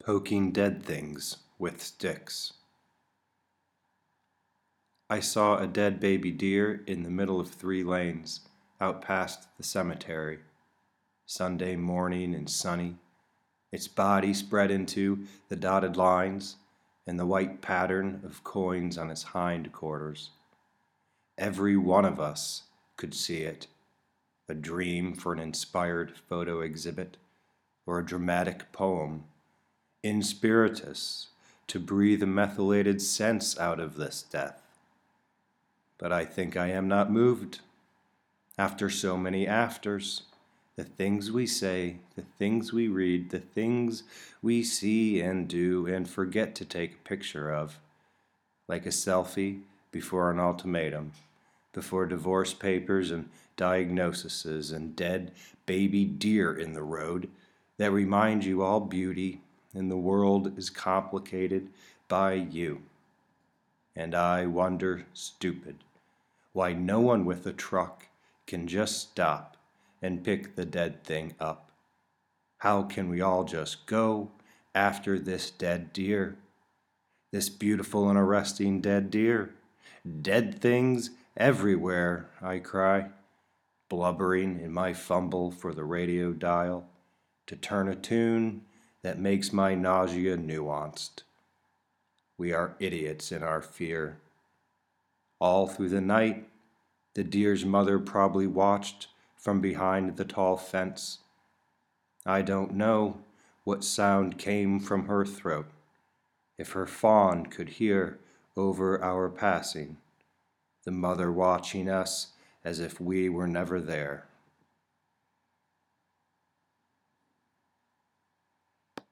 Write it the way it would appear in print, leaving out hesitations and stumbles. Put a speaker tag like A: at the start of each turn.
A: Poking dead things with sticks. I saw a dead baby deer in the middle of 3 lanes, out past the cemetery. Sunday morning and sunny, its body spread into the dotted lines and the white pattern of coins on its hind quarters. Every one of us could see it, a dream for an inspired photo exhibit or a dramatic poem. In spiritus, to breathe a methylated sense out of this death. But I think I am not moved. After so many afters, the things we say, the things we read, the things we see and do and forget to take a picture of, like a selfie before an ultimatum, before divorce papers and diagnoses and dead baby deer in the road that remind you all beauty and the world is complicated by you. And I wonder, stupid, why no one with a truck can just stop and pick the dead thing up. How can we all just go after this dead deer? This beautiful and arresting dead deer? Dead things everywhere, I cry, blubbering in my fumble for the radio dial to turn a tune that makes my nausea nuanced. We are idiots in our fear. All through the night, the deer's mother probably watched from behind the tall fence. I don't know what sound came from her throat, if her fawn could hear over our passing, the mother watching us as if we were never there.